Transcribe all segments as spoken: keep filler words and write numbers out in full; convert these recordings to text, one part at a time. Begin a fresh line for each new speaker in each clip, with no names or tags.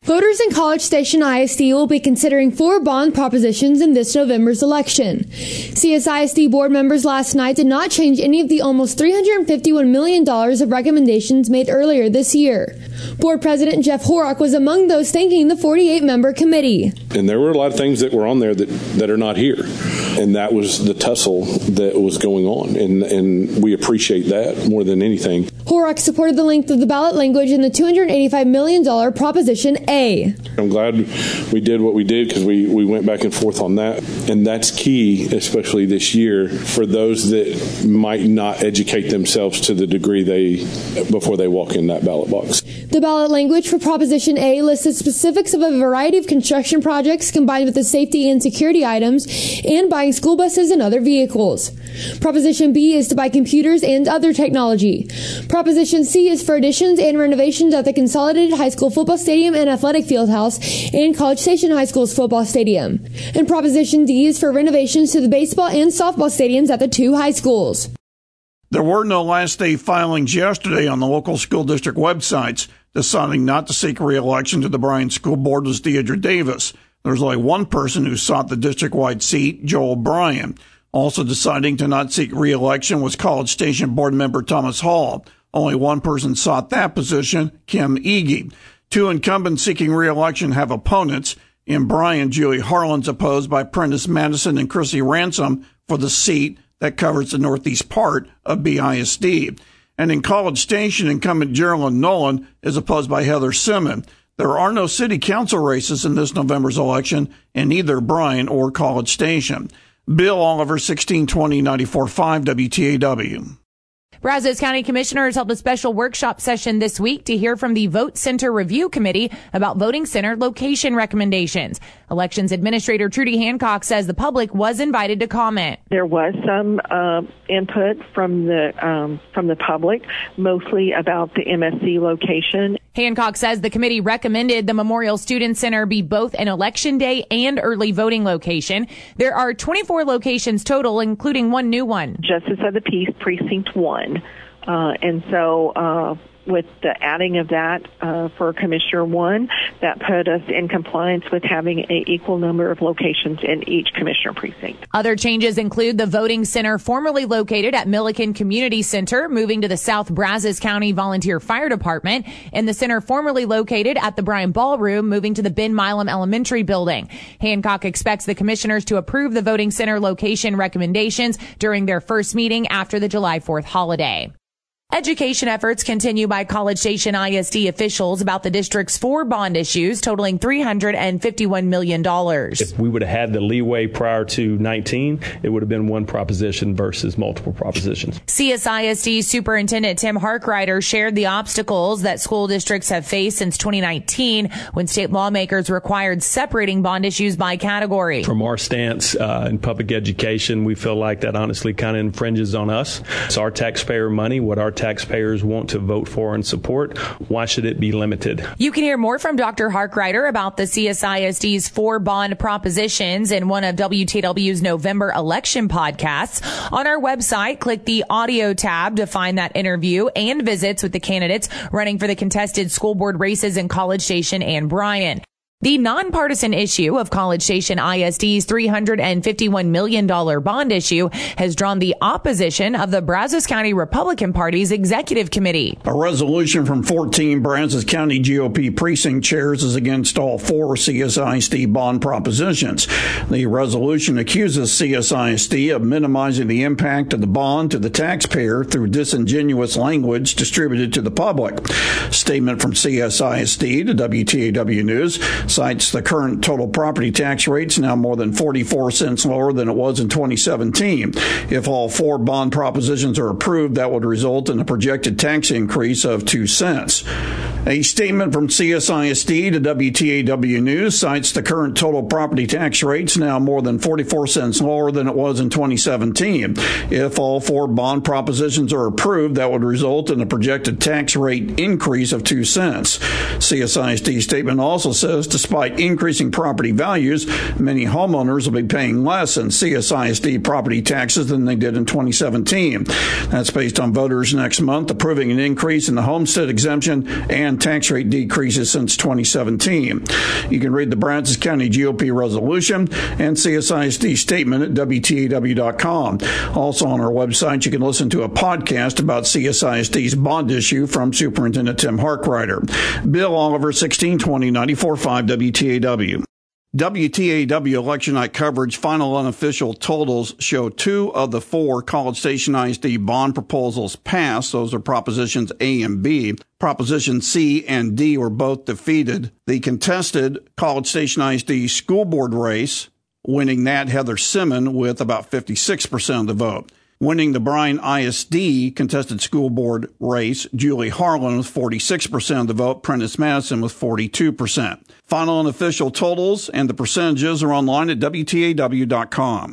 Voters in College Station I S D will be considering four bond propositions in this November's election. C S I S D board members last night did not change any of the almost three hundred fifty-one million dollars of recommendations made earlier this year. Board President Jeff Horrock was among those thanking the forty-eight member committee.
And there were a lot of things that were on there that, that are not here. And that was the tussle that was going on. And, and we appreciate that more than anything.
Horrock supported the length of the ballot language in the two hundred eighty-five million dollars Proposition A.
I'm glad we did what we did because we, we went back and forth on that. And that's key, especially this year, for those that might not educate themselves to the degree they before they walk in that ballot box.
The ballot language for Proposition A listed specifics of a variety of construction projects combined with the safety and security items and buying school buses and other vehicles. Proposition B is to buy computers and other technology. Proposition C is for additions and renovations at the Consolidated High School Football Stadium and Athletic Fieldhouse and College Station High School's football stadium. And Proposition D is for renovations to the baseball and softball stadiums at the two high schools.
There were no last day filings yesterday on the local school district websites. Deciding not to seek re-election to the Bryan School Board was Deidre Davis. There's only one person who sought the district-wide seat, Joel Bryan. Also deciding to not seek re-election was College Station Board member Thomas Hall. Only one person sought that position, Kim Ege. Two incumbents seeking re-election have opponents. In Bryan, Julie Harlan's opposed by Prentice Madison and Chrissy Ransom for the seat that covers the northeast part of B I S D. And in College Station, incumbent Geraldine Nolan is opposed by Heather Simmon. There are no city council races in this November's election in either Bryan or College Station. Bill Oliver, sixteen twenty ninety-four point five W T A W.
Brazos County Commissioners held a special workshop session this week to hear from the Vote Center Review Committee about voting center location recommendations. Elections Administrator Trudy Hancock says the public was invited to comment.
There was some uh, input from the um, from the public, mostly about the M S C location.
Hancock says the committee recommended the Memorial Student Center be both an election day and early voting location. There are twenty-four locations total, including one new one.
Justice of the Peace, Precinct one. Uh, and so uh, with the adding of that uh, for Commissioner one, that put us in compliance with having an equal number of locations in each Commissioner precinct.
Other changes include the voting center formerly located at Milliken Community Center moving to the South Brazos County Volunteer Fire Department, and the center formerly located at the Bryan Ballroom moving to the Ben Milam Elementary Building. Hancock expects the commissioners to approve the voting center location recommendations during their first meeting after the July fourth holiday. Education efforts continue by College Station I S D officials about the district's four bond issues totaling three hundred fifty-one million dollars.
If we would have had the leeway prior to nineteen, it would have been one proposition versus multiple propositions.
C S I S D Superintendent Tim Harkrider shared the obstacles that school districts have faced since twenty nineteen when state lawmakers required separating bond issues by category.
From our stance uh, in public education, we feel like that honestly kind of infringes on us. It's our taxpayer money, what our taxpayers want to vote for and support. Why should it be limited?
You can hear more from Doctor Harkrider about the C S I S D's four bond propositions in one of W T W's November election podcasts. On our website, click the audio tab to find that interview and visits with the candidates running for the contested school board races in College Station and Bryan. The nonpartisan issue of College Station I S D's three hundred fifty-one million dollars bond issue has drawn the opposition of the Brazos County Republican Party's executive committee.
A resolution from fourteen Brazos County G O P precinct chairs is against all four C S I S D bond propositions. The resolution accuses C S I S D of minimizing the impact of the bond to the taxpayer through disingenuous language distributed to the public. Statement from C S I S D to W T A W News cites the current total property tax rates now more than forty-four cents lower than it was in twenty seventeen. If all four bond propositions are approved, that would result in a projected tax increase of two cents. A statement from C S I S D to W T A W News cites the current total property tax rates now more than forty-four cents lower than it was in twenty seventeen. If all four bond propositions are approved, that would result in a projected tax rate increase of two cents. C S I S D statement also says despite increasing property values, many homeowners will be paying less in C S I S D property taxes than they did in twenty seventeen. That's based on voters next month approving an increase in the homestead exemption and and tax rate decreases since twenty seventeen. You can read the Brazos County G O P resolution and C S I S D statement at W T A W dot com. Also on our website, you can listen to a podcast about C S I S D's bond issue from Superintendent Tim Harkrider. Bill Oliver, sixteen twenty, ninety-four point five W T A W. W T A W election night coverage final unofficial totals show two of the four College Station I S D bond proposals passed. Those are Propositions A and B. Proposition C and D were both defeated. The contested College Station I S D school board race, winning that Heather Simmon with about fifty-six percent of the vote. Winning the Bryan I S D contested school board race, Julie Harlan with forty-six percent of the vote, Prentice Madison with forty-two percent. Final and official totals and the percentages are online at W T A W dot com.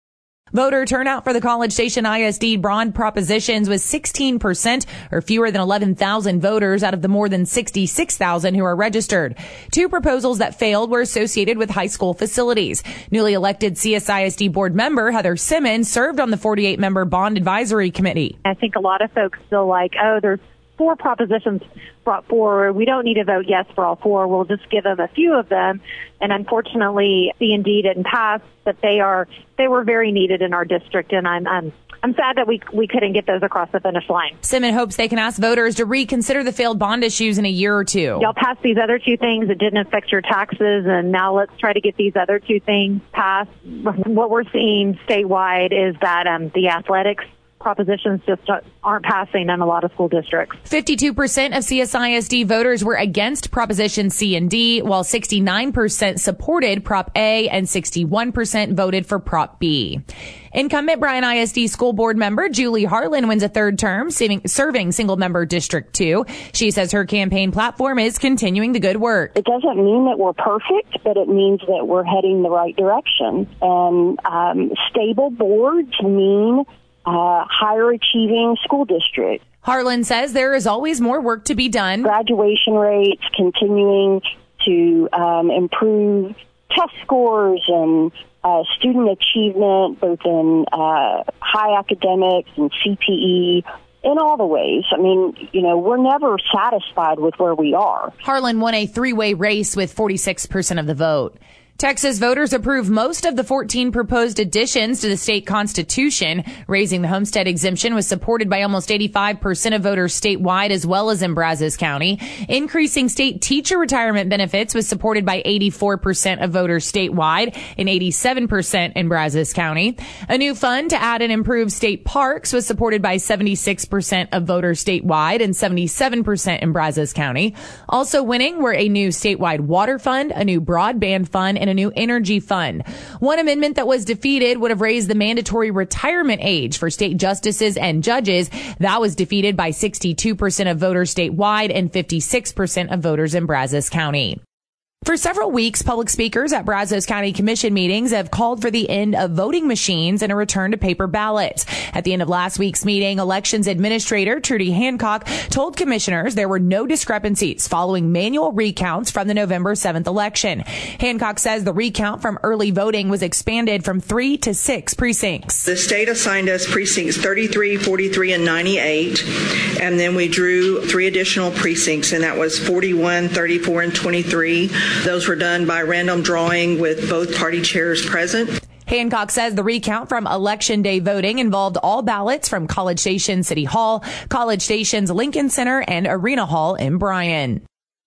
Voter turnout for the College Station I S D bond propositions was sixteen percent, or fewer than eleven thousand voters out of the more than sixty-six thousand who are registered. Two proposals that failed were associated with high school facilities. Newly elected C S I S D board member Heather Simmons served on the forty-eight member bond advisory committee.
I think a lot of folks feel like, oh, there's four propositions brought forward. We don't need to vote yes for all four. We'll just give them a few of them. And unfortunately, C and D didn't pass, but they are they were very needed in our district, and I'm I'm I'm sad that we we couldn't get those across the finish line.
Simmons hopes they can ask voters to reconsider the failed bond issues in a year or two.
Y'all passed these other two things that didn't affect your taxes, and now let's try to get these other two things passed. What we're seeing statewide is that um, the athletics propositions just aren't passing in a lot of school districts.
fifty-two percent of C S I S D voters were against Proposition C and D, while sixty-nine percent supported Prop A and sixty-one percent voted for Prop B. Incumbent Bryan I S D school board member Julie Harlan wins a third term, serving single-member District two. She says her campaign platform is continuing the good work.
It doesn't mean that we're perfect, but it means that we're heading the right direction. And um, stable boards mean Uh, higher achieving school district.
Harlan says there is always more work to be done.
Graduation rates continuing to um, improve test scores and uh, student achievement, both in uh, high academics and C P E. In all the ways. I mean, you know, we're never satisfied with where we are.
Harlan won a three-way race with forty-six percent of the vote. Texas voters approved most of the fourteen proposed additions to the state constitution. Raising the homestead exemption was supported by almost eighty-five percent of voters statewide as well as in Brazos County. Increasing state teacher retirement benefits was supported by eighty-four percent of voters statewide and eighty-seven percent in Brazos County. A new fund to add and improve state parks was supported by seventy-six percent of voters statewide and seventy-seven percent in Brazos County. Also winning were a new statewide water fund, a new broadband fund, and a new energy fund. One amendment that was defeated would have raised the mandatory retirement age for state justices and judges. That was defeated by sixty-two percent of voters statewide and fifty-six percent of voters in Brazos County. For several weeks, public speakers at Brazos County Commission meetings have called for the end of voting machines and a return to paper ballots. At the end of last week's meeting, Elections Administrator Trudy Hancock told commissioners there were no discrepancies following manual recounts from the November seventh election. Hancock says the recount from early voting was expanded from three to six precincts.
The state assigned us precincts thirty-three, forty-three, and ninety-eight, and then we drew three additional precincts, and that was forty-one, thirty-four, and twenty-three. Those were done by random drawing with both party chairs present.
Hancock says the recount from Election Day voting involved all ballots from College Station City Hall, College Station's Lincoln Center, and Arena Hall in Bryan.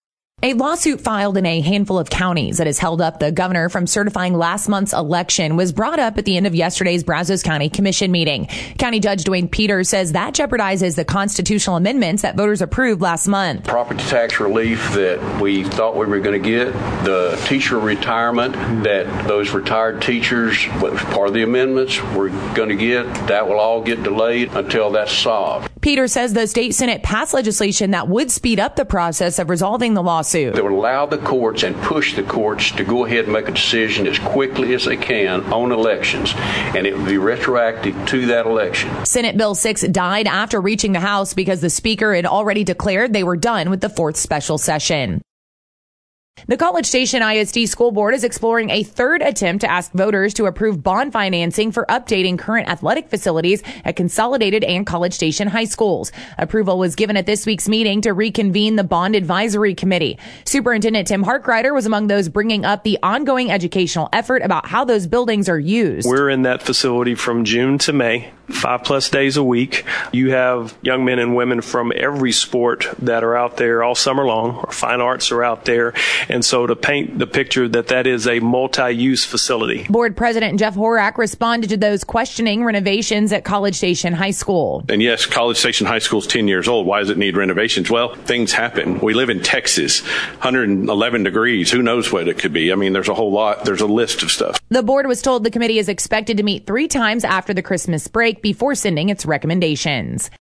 A lawsuit filed in a handful of counties that has held up the governor from certifying last month's election was brought up at the end of yesterday's Brazos County Commission meeting. County Judge Dwayne Peters says that jeopardizes the constitutional amendments that voters approved last month.
Property tax relief that we thought we were going to get, the teacher retirement that those retired teachers, part of the amendments, we're going to get, that will all get delayed until that's solved.
Peters says the state Senate passed legislation that would speed up the process of resolving the lawsuit.
That would allow the courts and push the courts to go ahead and make a decision as quickly as they can on elections, and it would be retroactive to that election.
Senate Bill six died after reaching the House because the Speaker had already declared they were done with the fourth special session. The College Station I S D School Board is exploring a third attempt to ask voters to approve bond financing for updating current athletic facilities at Consolidated and College Station high schools. Approval was given at this week's meeting to reconvene the Bond Advisory Committee. Superintendent Tim Harkrider was among those bringing up the ongoing educational effort about how those buildings are used.
We're in that facility from June to May, five plus days a week. You have young men and women from every sport that are out there all summer long, or fine arts are out there. And so to paint the picture that that is a multi-use facility.
Board President Jeff Horak responded to those questioning renovations at College Station High School.
And yes, College Station High School is ten years old. Why does it need renovations? Well, things happen. We live in Texas, one hundred eleven degrees. Who knows what it could be? I mean, there's a whole lot. There's a list of stuff.
The board was told the committee is expected to meet three times after the Christmas break before sending its recommendations.